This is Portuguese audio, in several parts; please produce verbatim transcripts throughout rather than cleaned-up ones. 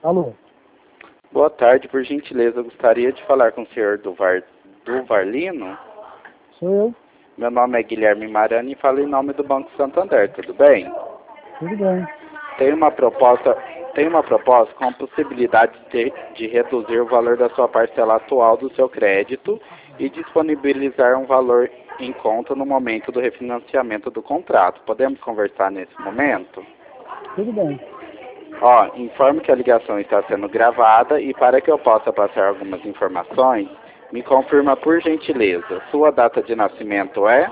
Alô? Boa tarde, por gentileza, eu gostaria de falar com o senhor Duvar, Duvarlino. Sou eu. Meu nome é Guilherme Marani e falo em nome do Banco Santander, tudo bem? Tudo bem. Tem uma proposta, tem uma proposta com a possibilidade de, de reduzir o valor da sua parcela atual do seu crédito e disponibilizar um valor em conta no momento do refinanciamento do contrato. Podemos conversar nesse momento? Tudo bem. Ó, informo que a ligação está sendo gravada e para que eu possa passar algumas informações, me confirma por gentileza, sua data de nascimento é?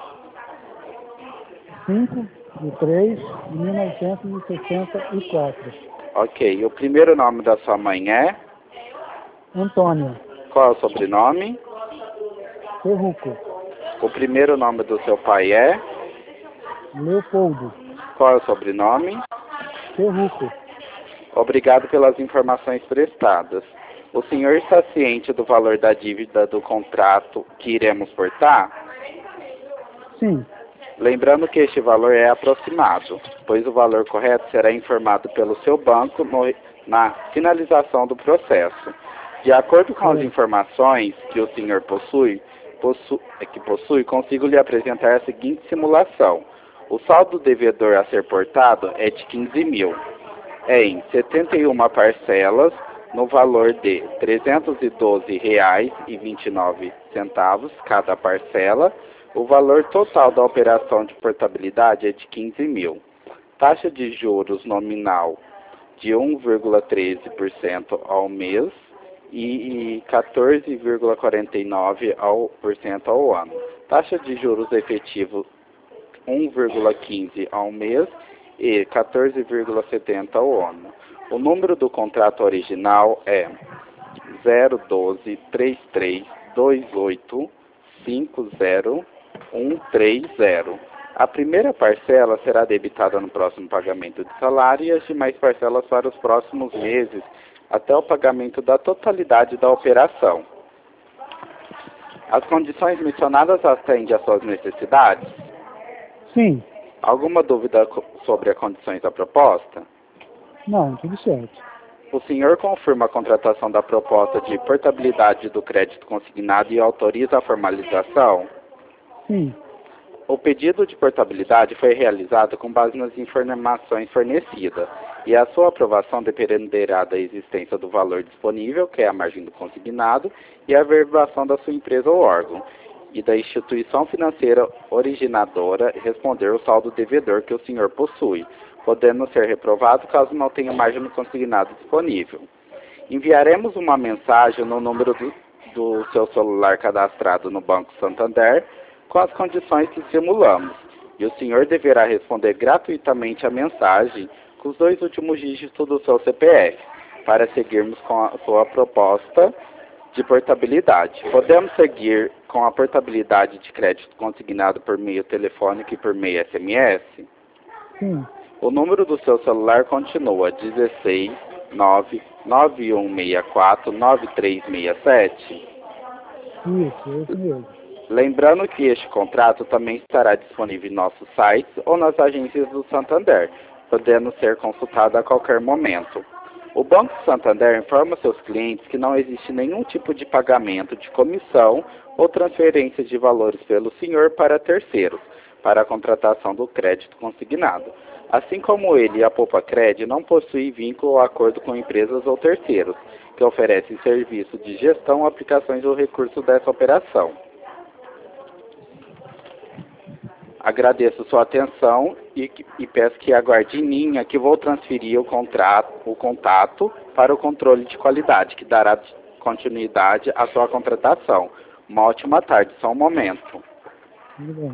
cinco de três de mil novecentos e sessenta e quatro. Ok, o primeiro nome da sua mãe é? Antônia. Qual é o sobrenome? Ferruco. O primeiro nome do seu pai é? Leopoldo. Qual é o sobrenome? Ferruco. Obrigado pelas informações prestadas. O senhor está ciente do valor da dívida do contrato que iremos portar? Sim. Lembrando que este valor é aproximado, pois o valor correto será informado pelo seu banco no, na finalização do processo. De acordo com as Sim. informações que o senhor possui, possu, que possui, consigo lhe apresentar a seguinte simulação. O saldo devedor a ser portado é de quinze mil, em setenta e uma parcelas, no valor de trezentos e doze reais e vinte e nove centavos cada parcela. O valor total da operação de portabilidade é de quinze mil. Taxa de juros nominal de um vírgula treze por cento ao mês e quatorze vírgula quarenta e nove por cento ao ano. Taxa de juros efetivo um vírgula quinze por cento ao mês e quatorze vírgula setenta por cento ao ano. O número do contrato original é zero doze, trinta e três, vinte e oito, cinquenta, cento e trinta. A primeira parcela será debitada no próximo pagamento de salário e as demais parcelas para os próximos meses, até o pagamento da totalidade da operação. As condições mencionadas atendem às suas necessidades? Sim. Alguma dúvida sobre as condições da proposta? Não, tudo certo. O senhor confirma a contratação da proposta de portabilidade do crédito consignado e autoriza a formalização? Sim. O pedido de portabilidade foi realizado com base nas informações fornecidas e a sua aprovação dependerá da existência do valor disponível, que é a margem do consignado, e a averbação da sua empresa ou órgão, e da instituição financeira originadora responder o saldo devedor que o senhor possui, podendo ser reprovado caso não tenha margem no consignado disponível. Enviaremos uma mensagem no número do, do seu celular cadastrado no Banco Santander com as condições que simulamos, e o senhor deverá responder gratuitamente a mensagem com os dois últimos dígitos do seu C P F, para seguirmos com a sua proposta de portabilidade. Podemos seguir com a portabilidade de crédito consignado por meio telefônico e por meio S M S? Sim. O número do seu celular continua dezesseis, nove, nove um seis quatro, nove três seis sete? Isso, esse mesmo. Lembrando que este contrato também estará disponível em nossos sites ou nas agências do Santander, podendo ser consultado a qualquer momento. O Banco Santander informa seus clientes que não existe nenhum tipo de pagamento de comissão ou transferência de valores pelo senhor para terceiros, para a contratação do crédito consignado. Assim como ele e a Poupa Cred não possuem vínculo ou acordo com empresas ou terceiros, que oferecem serviço de gestão ou aplicações do recurso dessa operação. Agradeço sua atenção e, e peço que aguarde em linha que vou transferir o, contrato, o contato para o controle de qualidade, que dará continuidade à sua contratação. Uma ótima tarde, só um momento. Tudo bem.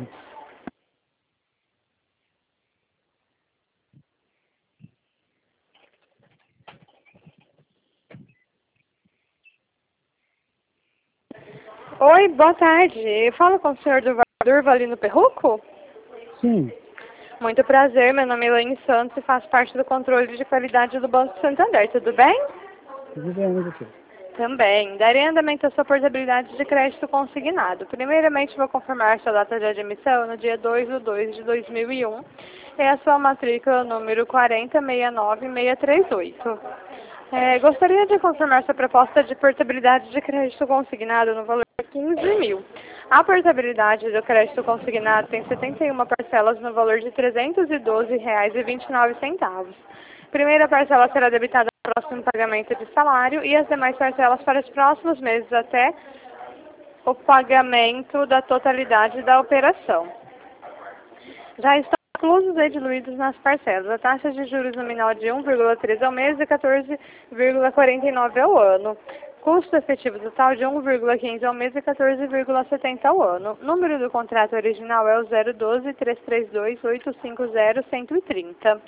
Oi, boa tarde. Eu falo com o senhor Durvalino Ferruco? Sim. Muito prazer, meu nome é Elaine Santos e faço parte do controle de qualidade do Banco Santander, tudo bem? Tudo bem, e você? Também. Darei andamento à sua portabilidade de crédito consignado. Primeiramente, vou confirmar sua data de admissão no dia dois de dois de dois mil e um e a sua matrícula número quatro zero seis nove seis três oito. É, gostaria de confirmar sua proposta de portabilidade de crédito consignado no valor de quinze mil. A portabilidade do crédito consignado tem setenta e uma parcelas no valor de trezentos e doze reais e vinte e nove centavos. Primeira parcela será debitada no próximo pagamento de salário e as demais parcelas para os próximos meses até o pagamento da totalidade da operação. Já estão inclusos e diluídos nas parcelas a taxa de juros nominal de um vírgula treze ao mês e quatorze vírgula quarenta e nove ao ano. Custo efetivo total de um vírgula quinze ao mês e quatorze vírgula setenta ao ano. Número do contrato original é o zero doze, trezentos e trinta e dois, oitocentos e cinquenta, cento e trinta.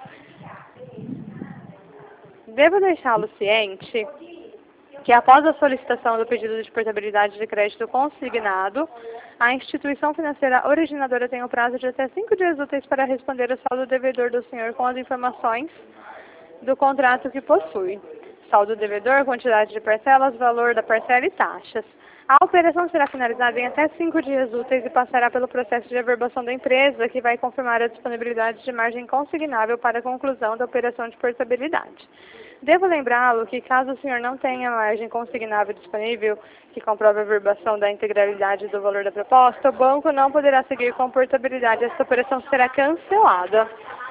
Devo deixá-lo ciente que após a solicitação do pedido de portabilidade de crédito consignado, a instituição financeira originadora tem o prazo de até cinco dias úteis para responder ao saldo devedor do senhor com as informações do contrato que possui. Saldo devedor, quantidade de parcelas, valor da parcela e taxas. A operação será finalizada em até cinco dias úteis e passará pelo processo de averbação da empresa, que vai confirmar a disponibilidade de margem consignável para a conclusão da operação de portabilidade. Devo lembrá-lo que, caso o senhor não tenha margem consignável disponível, que comprove a averbação da integralidade do valor da proposta, o banco não poderá seguir com portabilidade. Esta operação será cancelada.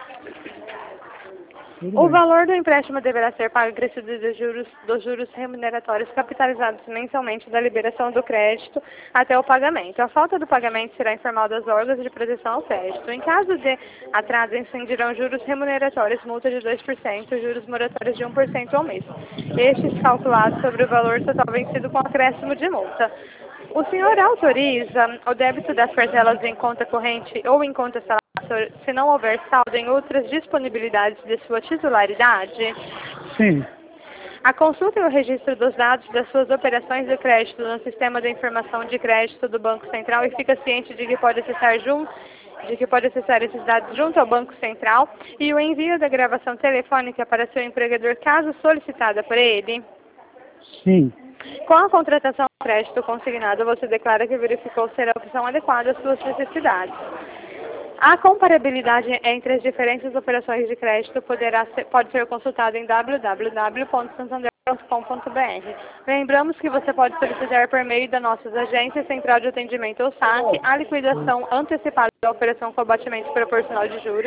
O valor do empréstimo deverá ser pago acrescido dos juros, dos juros remuneratórios capitalizados mensalmente da liberação do crédito até o pagamento. A falta do pagamento será informada aos órgãos de proteção ao crédito. Em caso de atraso, incidirão juros remuneratórios, multa de dois por cento, juros moratórios de um por cento ao mês. Estes calculados sobre o valor total vencido com acréscimo de multa. O senhor autoriza o débito das parcelas em conta corrente ou em conta salário se não houver saldo em outras disponibilidades de sua titularidade? Sim. A consulta e o registro dos dados das suas operações de crédito no sistema de informação de crédito do Banco Central e fica ciente de que pode acessar junto de que pode acessar esses dados junto ao Banco Central e o envio da gravação telefônica para seu empregador caso solicitada por ele? Sim. Com a contratação de crédito consignado, você declara que verificou ser a opção adequada às suas necessidades. A comparabilidade entre as diferentes operações de crédito poderá ser, pode ser consultada em w w w ponto santander ponto com ponto b r. Lembramos que você pode solicitar por meio das nossas agências Central de Atendimento ou S A C a liquidação antecipada da operação com abatimento proporcional de juros,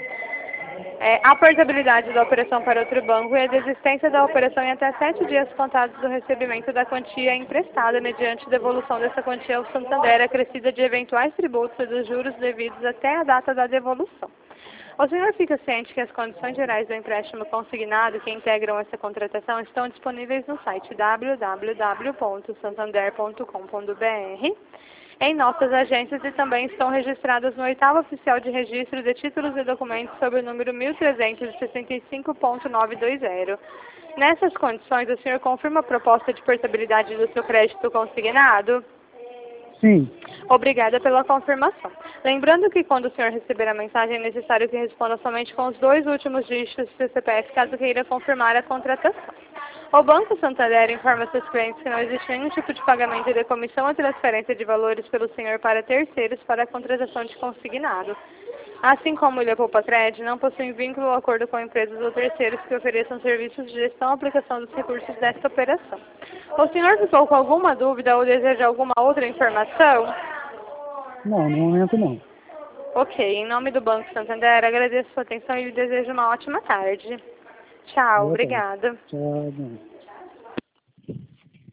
é, a portabilidade da operação para outro banco e a desistência da operação em até sete dias contados do recebimento da quantia emprestada mediante devolução dessa quantia ao Santander acrescida de eventuais tributos e dos juros devidos até a data da devolução. O senhor fica ciente que as condições gerais do empréstimo consignado que integram essa contratação estão disponíveis no site w w w ponto santander ponto com ponto b r, em nossas agências e também estão registradas no oitavo oficial de registro de títulos e documentos sob o número mil trezentos e sessenta e cinco ponto novecentos e vinte. Nessas condições, o senhor confirma a proposta de portabilidade do seu crédito consignado? Sim. Obrigada pela confirmação. Lembrando que quando o senhor receber a mensagem, é necessário que responda somente com os dois últimos dígitos do seu C P F, caso queira confirmar a contratação. O Banco Santander informa seus clientes que não existe nenhum tipo de pagamento de comissão ou transferência de valores pelo senhor para terceiros para a contratação de consignado. Assim como o Ilha Poupa Cred, não possui vínculo ou acordo com empresas ou terceiros que ofereçam serviços de gestão ou aplicação dos recursos desta operação. O senhor ficou com alguma dúvida ou deseja alguma outra informação? Não, no momento não. Ok, em nome do Banco Santander, agradeço a sua atenção e lhe desejo uma ótima tarde. Tchau, Boa obrigada. tarde. Tchau.